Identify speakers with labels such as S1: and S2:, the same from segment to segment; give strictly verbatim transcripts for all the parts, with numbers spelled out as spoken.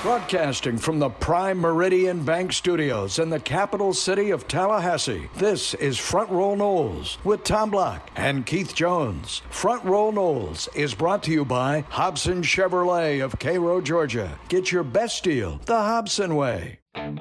S1: Broadcasting from the Prime Meridian Bank Studios in the capital city of Tallahassee, this is Front Row Noles with Tom Block and Keith Jones. Front Row Noles is brought to you by Hobson Chevrolet of Cairo, Georgia. Get your best deal the Hobson way.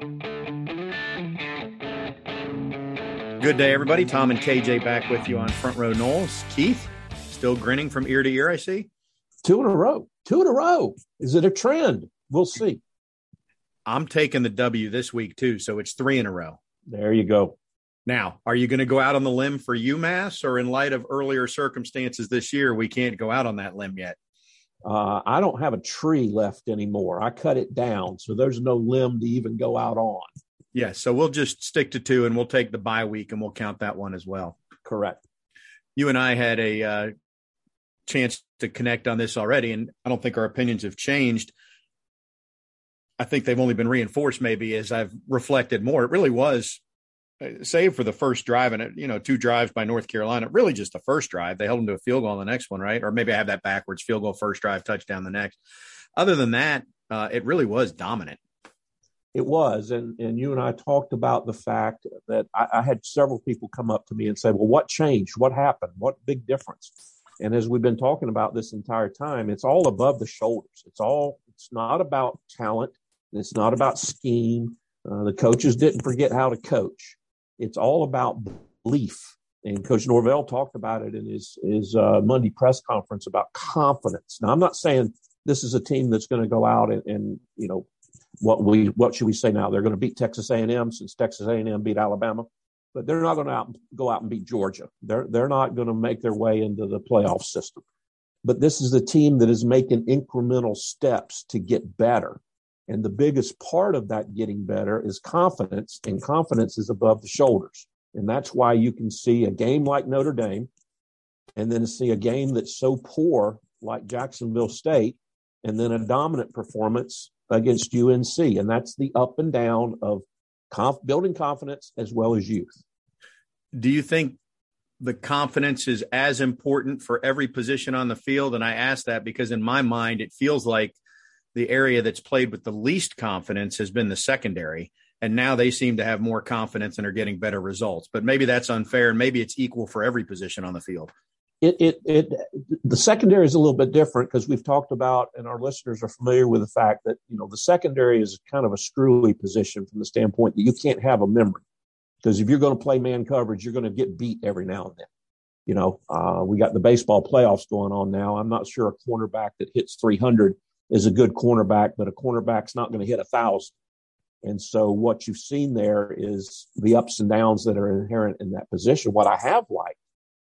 S2: Good day, everybody. Tom and K J back with you on Front Row Noles. Keith, still grinning from ear to ear, I see.
S3: Two in a row. Two in a row. Is it a trend? We'll see.
S2: I'm taking the W this week, too, so it's three in a row.
S3: There you go.
S2: Now, are you going to go out on the limb for UMass, or in light of earlier circumstances this year, we can't go out on that limb yet?
S3: Uh, I don't have a tree left anymore. I cut it down, so there's no limb to even go out on.
S2: Yeah, so we'll just stick to two, and we'll take the bye week, and we'll count that one as well.
S3: Correct.
S2: You and I had a uh, chance to connect on this already, and I don't think our opinions have changed. I think they've only been reinforced maybe as I've reflected more. It really was, save for the first drive and, you know, two drives by North Carolina, really just the first drive. They held them to a field goal on the next one, right? Or maybe I have that backwards, field goal first drive, touchdown the next. Other than that, uh, it really was dominant.
S3: It was. And, and you and I talked about the fact that I, I had several people come up to me and say, well, what changed? What happened? What big difference? And as we've been talking about this entire time, it's all above the shoulders. It's all, it's not about talent. It's not about scheme. Uh, the coaches didn't forget how to coach. It's all about belief. And Coach Norvell talked about it in his, his uh, Monday press conference about confidence. Now, I'm not saying this is a team that's going to go out and, and, you know, what we what should we say now? They're going to beat Texas A and M since Texas A and M beat Alabama. But they're not going to out, go out and beat Georgia. They're, they're not going to make their way into the playoff system. But this is the team that is making incremental steps to get better. And the biggest part of that getting better is confidence, and confidence is above the shoulders. And that's why you can see a game like Notre Dame and then see a game that's so poor like Jacksonville State and then a dominant performance against U N C. And that's the up and down of conf- building confidence as well as youth.
S2: Do you think the confidence is as important for every position on the field? And I ask that because in my mind, it feels like the area that's played with the least confidence has been the secondary. And now they seem to have more confidence and are getting better results. But maybe that's unfair, and maybe it's equal for every position on the field.
S3: It, it, it, the secondary is a little bit different because we've talked about, and our listeners are familiar with the fact that, you know, the secondary is kind of a screwy position from the standpoint that you can't have a memory. Because if you're going to play man coverage, you're going to get beat every now and then. You know, uh, we got the baseball playoffs going on now. I'm not sure a cornerback that hits three hundred is a good cornerback, but a cornerback's not going to hit a thousand. And so what you've seen there is the ups and downs that are inherent in that position. What I have liked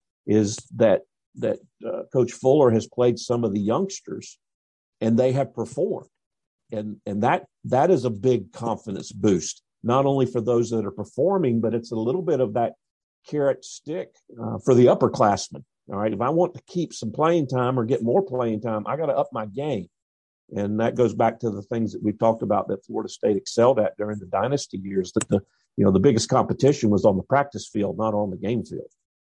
S3: is that, that uh, Coach Fuller has played some of the youngsters and they have performed. And, and that, that is a big confidence boost, not only for those that are performing, but it's a little bit of that carrot stick uh, for the upperclassmen. All right. If I want to keep some playing time or get more playing time, I got to up my game. And that goes back to the things that we've talked about that Florida State excelled at during the dynasty years, that the, you know, the biggest competition was on the practice field, not on the game field.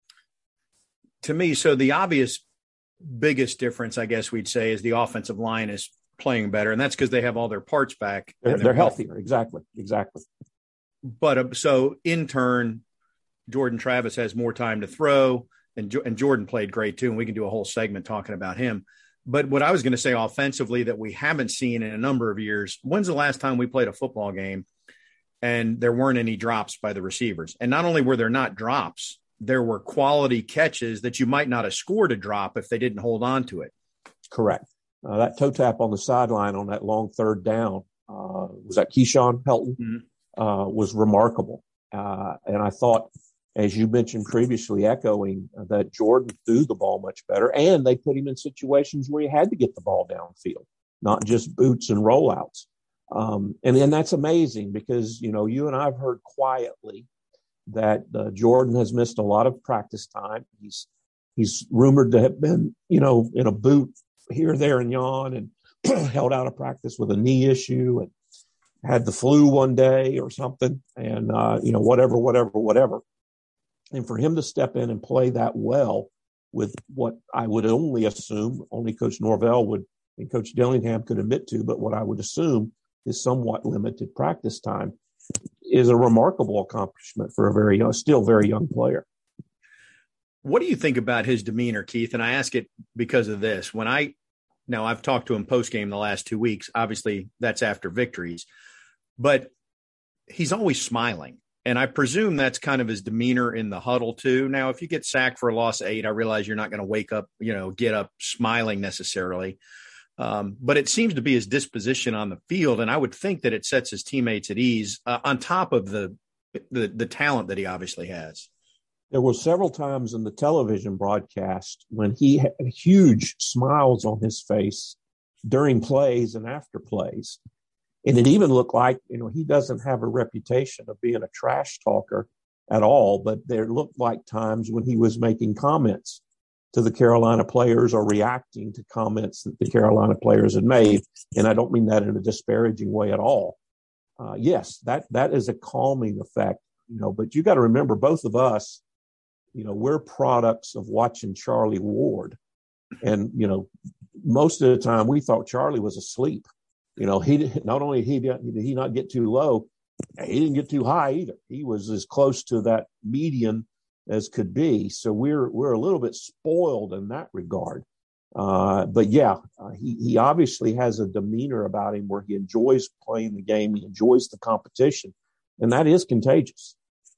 S2: To me, so the obvious biggest difference, I guess we'd say, is the offensive line is playing better. And that's because they have all their parts back.
S3: They're,
S2: they're,
S3: they're healthier. Exactly. Exactly.
S2: But uh, so in turn, Jordan Travis has more time to throw, and, jo- and Jordan played great too. And we can do a whole segment talking about him. But what I was going to say offensively that we haven't seen in a number of years, when's the last time we played a football game and there weren't any drops by the receivers? And not only were there not drops, there were quality catches that you might not have scored a drop if they didn't hold on to it.
S3: Correct. Uh, that toe tap on the sideline on that long third down, uh, was that Keyshawn Helton, mm-hmm. uh, was remarkable. Uh, and I thought, as you mentioned previously, echoing uh, that Jordan threw the ball much better, and they put him in situations where he had to get the ball downfield, not just boots and rollouts. Um, and then that's amazing because, you know, you and I have heard quietly that uh, Jordan has missed a lot of practice time. He's he's rumored to have been, you know, in a boot here, there, and yon, and held out of practice with a knee issue and had the flu one day or something, and, uh, you know, whatever, whatever, whatever. And for him to step in and play that well with what I would only assume, only Coach Norvell would and Coach Dillingham could admit to, but what I would assume his somewhat limited practice time is a remarkable accomplishment for a very young, still very young player.
S2: What do you think about his demeanor, Keith? And I ask it because of this. When I, now I've talked to him post-game the last two weeks. Obviously, that's after victories. But he's always smiling. And I presume that's kind of his demeanor in the huddle, too. Now, if you get sacked for a loss of eight, I realize you're not going to wake up, you know, get up smiling necessarily. Um, but it seems to be his disposition on the field. And I would think that it sets his teammates at ease uh, on top of the, the the talent that he obviously has.
S3: There were several times in the television broadcast when he had huge smiles on his face during plays and after plays. And it even looked like, you know, he doesn't have a reputation of being a trash talker at all, but there looked like times when he was making comments to the Carolina players or reacting to comments that the Carolina players had made. And I don't mean that in a disparaging way at all. Uh, yes, that that is a calming effect, you know, but you got to remember, both of us, you know, we're products of watching Charlie Ward. And, you know, most of the time we thought Charlie was asleep. You know, he not only he did he not get too low, he didn't get too high either. He was as close to that median as could be. So we're we're a little bit spoiled in that regard. Uh, but yeah, uh, he he obviously has a demeanor about him where he enjoys playing the game, he enjoys the competition, and that is contagious.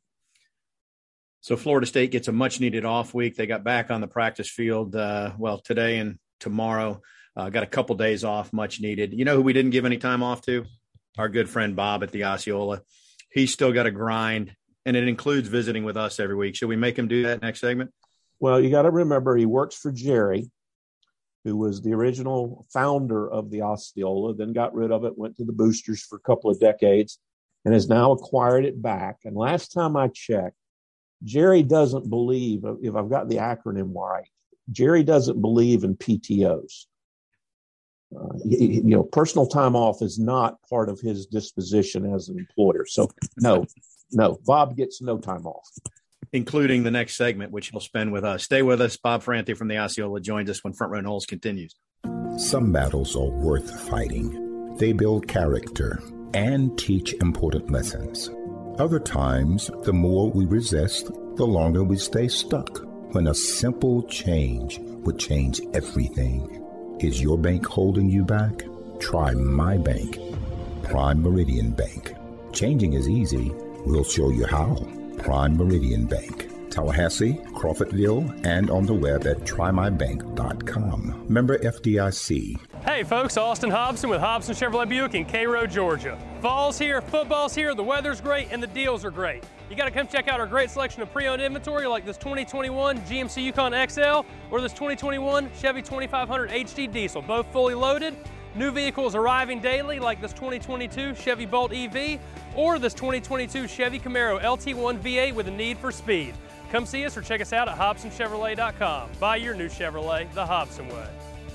S2: So Florida State gets a much-needed off week. They got back on the practice field, uh, well, today and tomorrow. Uh, got a couple days off, much needed. You know who we didn't give any time off to? Our good friend Bob at the Osceola. He's still got to grind, and it includes visiting with us every week. Should we make him do that next segment?
S3: Well, you got to remember he works for Jerry, who was the original founder of the Osceola, then got rid of it, went to the Boosters for a couple of decades, and has now acquired it back. And last time I checked, Jerry doesn't believe, if I've got the acronym right, Jerry doesn't believe in P T Os. Uh, you know, personal time off is not part of his disposition as an employer. So, no, no, Bob gets no time off.
S2: Including the next segment, which he'll spend with us. Stay with us. Bob Ferrante from the Osceola joins us when Front Row Noles continues.
S4: Some battles are worth fighting. They build character and teach important lessons. Other times, the more we resist, the longer we stay stuck. When a simple change would change everything. Is your bank holding you back? Try my bank, Prime Meridian Bank. Changing is easy. We'll show you how. Prime Meridian Bank, Tallahassee, Crawfordville, and on the web at try my bank dot com. Member F D I C.
S5: Hey folks, Austin Hobson with Hobson Chevrolet Buick in Cairo, Georgia. Fall's here, football's here, the weather's great, and the deals are great. You got to come check out our great selection of pre-owned inventory like this twenty twenty-one G M C Yukon X L or this twenty twenty-one Chevy twenty-five hundred H D Diesel, both fully loaded. New vehicles arriving daily like this twenty twenty-two Chevy Bolt E V or this twenty twenty-two Chevy Camaro L T one V eight with a need for speed. Come see us or check us out at Hobson Chevrolet dot com. Buy your new Chevrolet the Hobson way.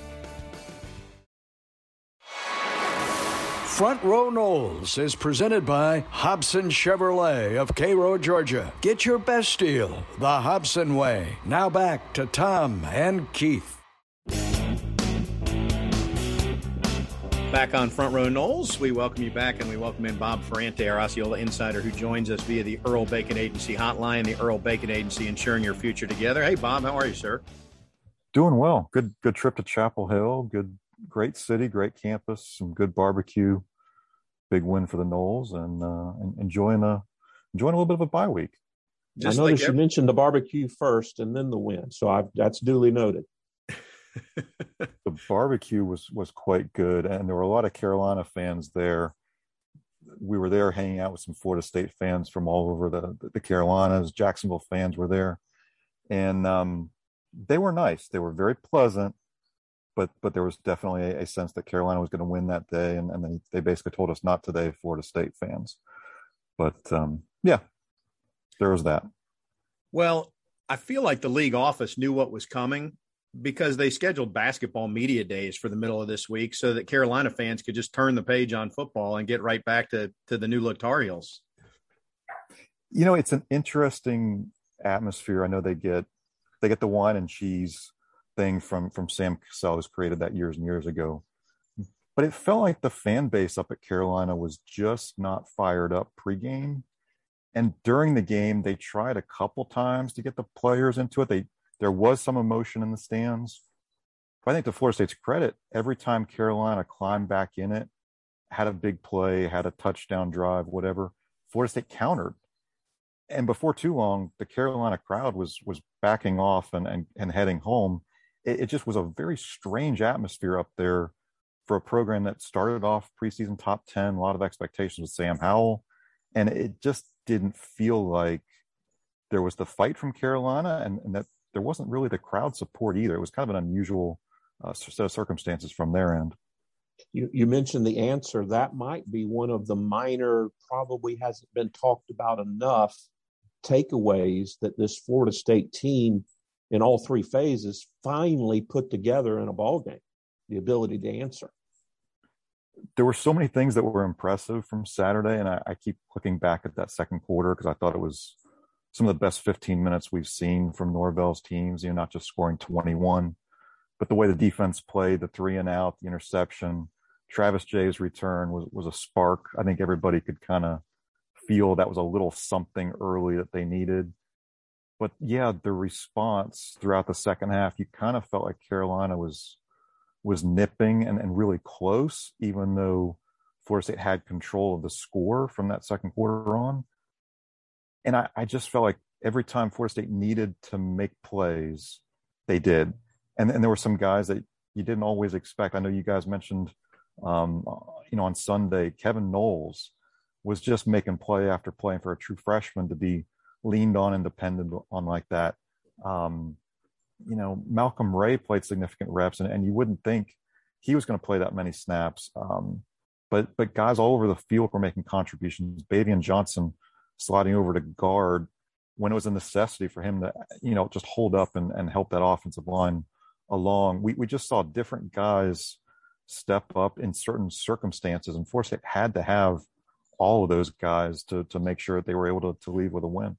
S1: Front Row Noles is presented by Hobson Chevrolet of Cairo, Georgia. Get your best deal the Hobson way. Now back to Tom and Keith.
S2: Back on Front Row Noles, we welcome you back, and we welcome in Bob Ferrante, our Osceola insider, who joins us via the Earl Bacon Agency hotline, the Earl Bacon Agency, ensuring your future together. Hey, Bob, how are you, sir?
S6: Doing well. Good good trip to Chapel Hill. Good, great city, great campus, some good barbecue. Big win for the Noles, and, uh, and enjoying a enjoying a little bit of a bye week.
S3: Just I noticed like every- you mentioned the barbecue first and then the win, so I've, that's duly noted.
S6: The barbecue was was quite good, and there were a lot of Carolina fans there. We were there hanging out with some Florida State fans from all over the the Carolinas. Jacksonville fans were there, and um, they were nice. They were very pleasant, but but there was definitely a, a sense that Carolina was going to win that day, and, and they, they basically told us not today, Florida State fans. But um, yeah, there was that.
S2: Well, I feel like the league office knew what was coming, because they scheduled basketball media days for the middle of this week so that Carolina fans could just turn the page on football and get right back to, to the new look Tar Heels.
S6: You know, it's an interesting atmosphere. I know they get, they get the wine and cheese thing from, from Sam Cassell, who's created that years and years ago. but it felt like the fan base up at Carolina was just not fired up pregame. And during the game, they tried a couple times to get the players into it. They there was some emotion in the stands. But I think to Florida State's credit, every time Carolina climbed back in it, had a big play, had a touchdown drive, whatever, Florida State countered. And before too long, the Carolina crowd was was backing off and and, and heading home. It, it just was a very strange atmosphere up there for a program that started off preseason top ten, a lot of expectations with Sam Howell. And it just didn't feel like there was the fight from Carolina, and, and that there wasn't really the crowd support either. It was kind of an unusual uh, set of circumstances from their end.
S3: You, you mentioned the answer. That might be one of the minor, probably hasn't been talked about enough takeaways that this Florida State team in all three phases finally put together in a ball game, the ability to answer.
S6: There were so many things that were impressive from Saturday, and I, I keep looking back at that second quarter because I thought it was some of the best fifteen minutes we've seen from Norvell's teams, you know, not just scoring twenty-one, but the way the defense played, the three and out, the interception, Travis Jay's return was, was a spark. I think everybody could kind of feel that was a little something early that they needed. But yeah, the response throughout the second half, you kind of felt like Carolina was was nipping and, and really close, even though Florida State had control of the score from that second quarter on. And I, I just felt like every time Florida State needed to make plays, they did. And, and there were some guys that you didn't always expect. I know you guys mentioned, um, you know, on Sunday, Kevin Knowles was just making play after play, and for a true freshman to be leaned on and dependent on like that. Um, you know, Malcolm Ray played significant reps, and, and you wouldn't think he was going to play that many snaps. Um, but but guys all over the field were making contributions. Bavian Johnson sliding over to guard when it was a necessity for him to, you know, just hold up and, and help that offensive line along. We we just saw different guys step up in certain circumstances, and Florida State had to have all of those guys to to make sure that they were able to, to leave with a win.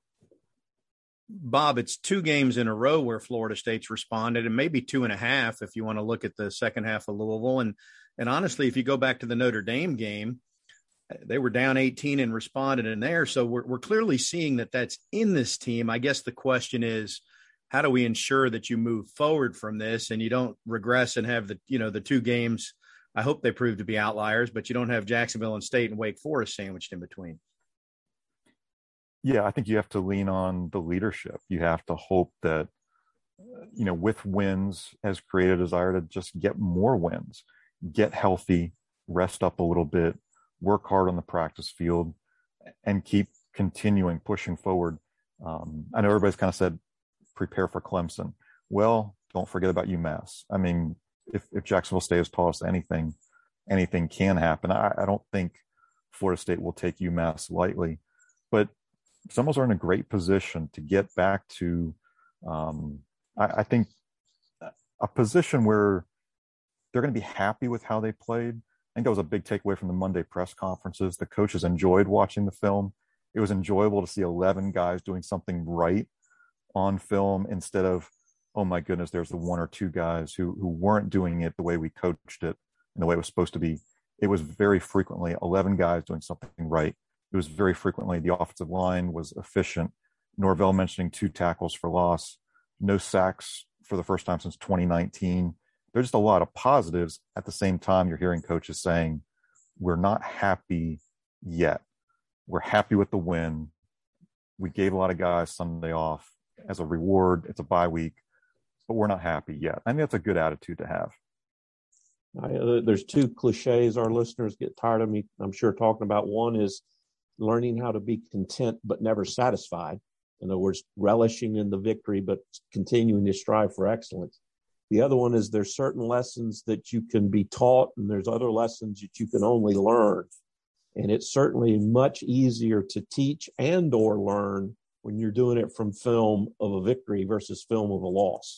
S2: Bob, it's two games in a row where Florida State's responded, and maybe two and a half if you want to look at the second half of Louisville. And and honestly, if you go back to the Notre Dame game, they were down eighteen and responded in there. So we're we're clearly seeing that that's in this team. I guess the question is, how do we ensure that you move forward from this and you don't regress and have the, you know, the two games, I hope they prove to be outliers, but you don't have Jacksonville and State and Wake Forest sandwiched in between.
S6: Yeah, I think you have to lean on the leadership. You have to hope that, you know, with wins has created a desire to just get more wins, get healthy, rest up a little bit, work hard on the practice field, and keep continuing pushing forward. Um, I know everybody's kind of said, prepare for Clemson. Well, don't forget about UMass. I mean, if, if Jacksonville State has taught us anything, anything can happen. I, I don't think Florida State will take UMass lightly, but Seminoles are in a great position to get back to, um, I, I think, a position where they're going to be happy with how they played. I think that was a big takeaway from the Monday press conferences. The coaches enjoyed watching the film. It was enjoyable to see eleven guys doing something right on film instead of, oh my goodness, there's the one or two guys who who weren't doing it the way we coached it and the way it was supposed to be. It was very frequently eleven guys doing something right. It was very frequently the offensive line was efficient. Norvell mentioning two tackles for loss, no sacks for the first time since twenty nineteen. There's just a lot of positives. At the same time, you're hearing coaches saying, we're not happy yet. We're happy with the win. We gave a lot of guys Sunday off as a reward. It's a bye week, but we're not happy yet. I think that's a good attitude to have.
S3: I, uh, there's two cliches our listeners get tired of me, I'm sure, talking about. One is learning how to be content but never satisfied. In other words, relishing in the victory but continuing to strive for excellence. The other one is there's certain lessons that you can be taught, and there's other lessons that you can only learn. And it's certainly much easier to teach and or learn when you're doing it from film of a victory versus film of a loss.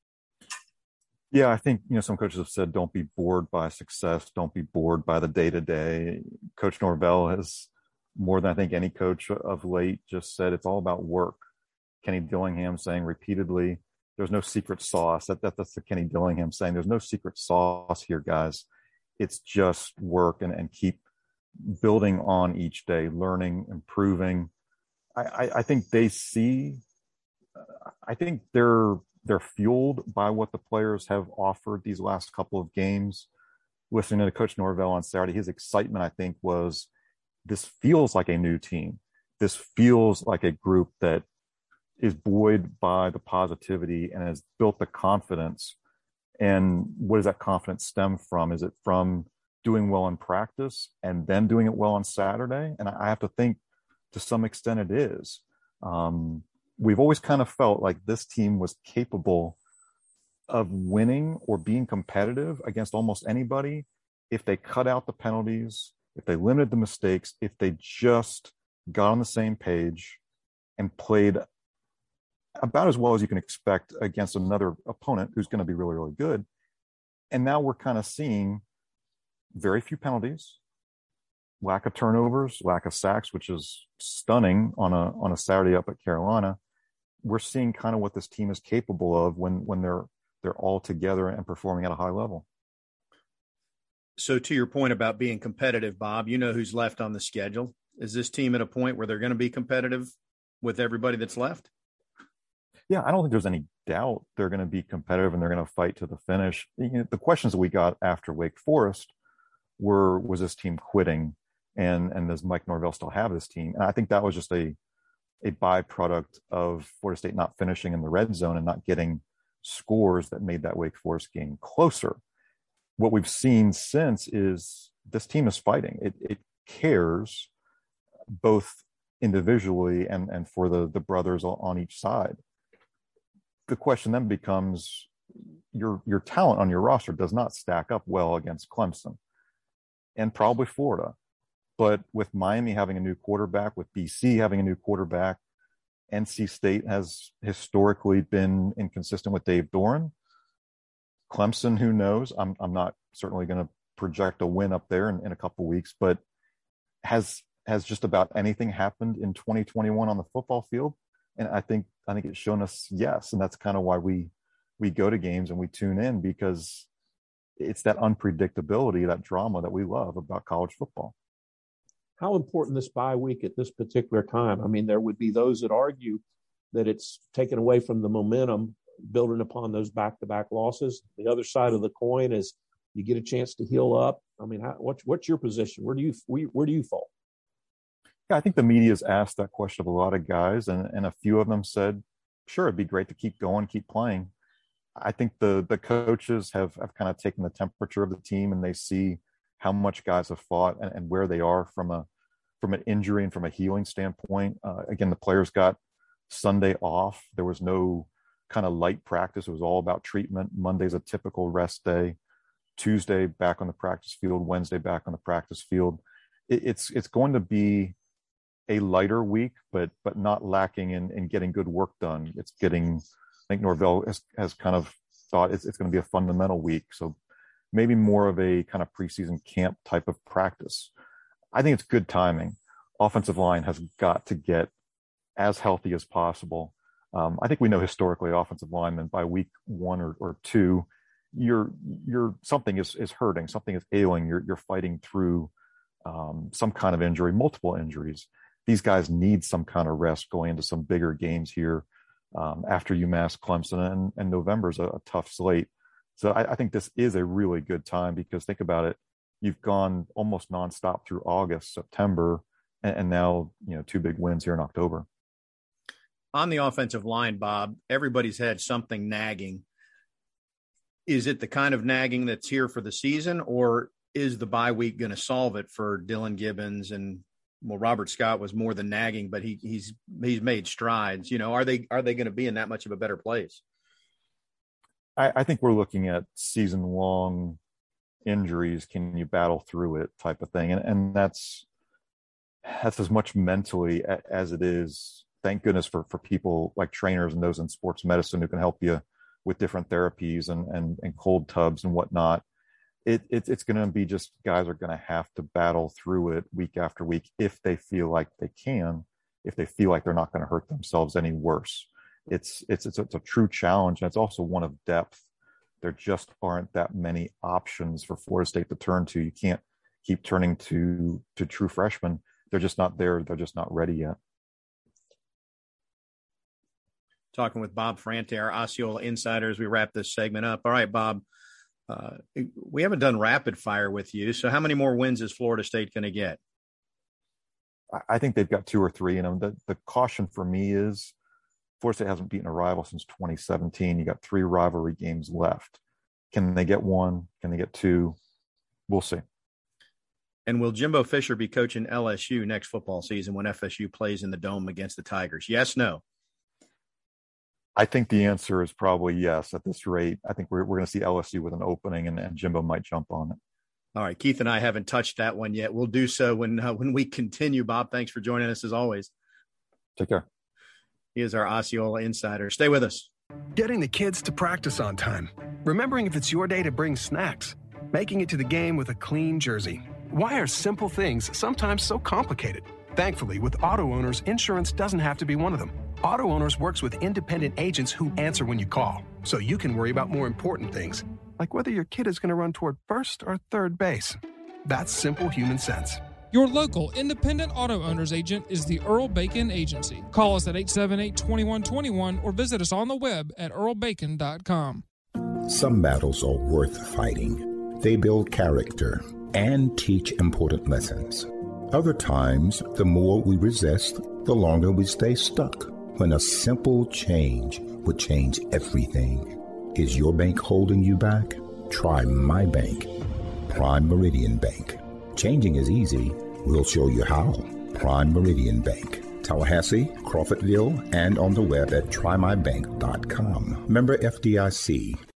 S6: Yeah, I think, you know, some coaches have said, don't be bored by success. Don't be bored by the day-to-day. Coach Norvell has, more than I think any coach of late, just said it's all about work. Kenny Dillingham saying repeatedly, there's no secret sauce. That, that That's the Kenny Dillingham saying, there's no secret sauce here, guys. It's just work and, and keep building on each day, learning, improving. I, I, I think they see, I think they're, they're fueled by what the players have offered these last couple of games. Listening to Coach Norvell on Saturday, his excitement, I think, was this feels like a new team. This feels like a group that is buoyed by the positivity and has built the confidence. And what does that confidence stem from? Is it from doing well in practice and then doing it well on Saturday? And I have to think to some extent it is. Um, we've always kind of felt like this team was capable of winning or being competitive against almost anybody if they cut out the penalties, if they limited the mistakes, if they just got on the same page and played about as well as you can expect against another opponent who's going to be really, really good. And now we're kind of seeing very few penalties, lack of turnovers, lack of sacks, which is stunning on a on a Saturday up at Carolina. We're seeing kind of what this team is capable of when when they're they're all together and performing at a high level.
S2: So to your point about being competitive, Bob, you know who's left on the schedule. Is this team at a point where they're going to be competitive with everybody that's left?
S6: Yeah, I don't think there's any doubt they're going to be competitive and they're going to fight to the finish. You know, the questions that we got after Wake Forest were, was this team quitting? And, and does Mike Norvell still have this team? And I think that was just a, a byproduct of Florida State not finishing in the red zone and not getting scores that made that Wake Forest game closer. What we've seen since is this team is fighting. It, it cares both individually and, and for the, the brothers on each side. The question then becomes your your talent on your roster does not stack up well against Clemson and probably Florida. But with Miami having a new quarterback, with B C having a new quarterback, N C State has historically been inconsistent with Dave Doeren. Clemson, who knows? I'm I'm not certainly going to project a win up there in, in a couple of weeks, but has has just about anything happened in twenty twenty-one on the football field? And I think I think it's shown us yes, and that's kind of why we we go to games and we tune in, because it's that unpredictability, that drama that we love about college football.
S3: How important this bye week at this particular time? I mean, there would be those that argue that it's taken away from the momentum building upon those back-to-back losses. The other side of the coin is you get a chance to heal up. I mean, how, what's what's your position? Where do you where do you fall?
S6: Yeah, I think the media's asked that question of a lot of guys, and, and a few of them said, sure, it'd be great to keep going, keep playing. I think the the coaches have, have kind of taken the temperature of the team, and they see how much guys have fought and, and where they are from a from an injury and from a healing standpoint. Uh, again, the players got Sunday off. There was no kind of light practice. It was all about treatment. Monday's a typical rest day. Tuesday, back on the practice field. Wednesday, back on the practice field. It, it's it's going to be a lighter week, but but not lacking in, in getting good work done. It's getting, I think Norvell has, has kind of thought it's, it's going to be a fundamental week. So maybe more of a kind of preseason camp type of practice. I think it's good timing. Offensive line has got to get as healthy as possible. Um, I think we know historically offensive linemen by week one or, or two, you're, you're, something is, is hurting, something is ailing. You're, you're fighting through um, some kind of injury, multiple injuries. These guys need some kind of rest going into some bigger games here um, after UMass, Clemson, and, and November is a, a tough slate. So I, I think this is a really good time, because think about it. You've gone almost nonstop through August, September, and, and now, you know, two big wins here in October.
S2: On the offensive line, Bob, everybody's had something nagging. Is it the kind of nagging that's here for the season, or is the bye week going to solve it for Dylan Gibbons? And well, Robert Scott was more than nagging, but he he's he's made strides. You know, are they are they going to be in that much of a better place?
S6: I, I think we're looking at season long injuries. Can you battle through it type of thing? And and that's that's as much mentally as it is. Thank goodness for for people like trainers and those in sports medicine who can help you with different therapies and and, and cold tubs and whatnot. It, it, it's going to be just guys are going to have to battle through it week after week if they feel like they can, if they feel like they're not going to hurt themselves any worse. It's, it's, it's, it's a true challenge. And it's also one of depth. there just aren't that many options for Florida State to turn to. You can't keep turning to to true freshmen. They're just not there. They're just not ready yet.
S2: Talking with Bob Ferrante, our Osceola insider, as we wrap this segment up. All right, Bob, uh, we haven't done rapid fire with you. So how many more wins is Florida State going to get?
S6: I think they've got two or three. You know, the, the caution for me is Florida State hasn't beaten a rival since twenty seventeen. You got three rivalry games left. Can they get one? Can they get two? We'll see.
S2: And will Jimbo Fisher be coaching L S U next football season when F S U plays in the Dome against the Tigers? Yes, no?
S6: I think the answer is probably yes. At this rate, I think we're we're going to see L S U with an opening, and, and Jimbo might jump on it.
S2: All right, Keith and I haven't touched that one yet. We'll do so when uh, when we continue. Bob, thanks for joining us as always.
S6: Take care.
S2: He is our Osceola insider. Stay with us.
S7: Getting the kids to practice on time. Remembering if it's your day to bring snacks. Making it to the game with a clean jersey. Why are simple things sometimes so complicated? Thankfully, with Auto Owners, insurance doesn't have to be one of them. Auto Owners works with independent agents who answer when you call, so you can worry about more important things, like whether your kid is going to run toward first or third base. That's simple human sense.
S8: Your local independent auto owners agent is the Earl Bacon Agency. Call us at eight seven eight, two one two one or visit us on the web at earl bacon dot com.
S4: Some battles are worth fighting. They build character and teach important lessons. Other times, the more we resist, the longer we stay stuck. When a simple change would change everything. Is your bank holding you back? Try my bank, Prime Meridian Bank. Changing is easy. We'll show you how. Prime Meridian Bank. Tallahassee, Crawfordville, and on the web at try my bank dot com. Member F D I C.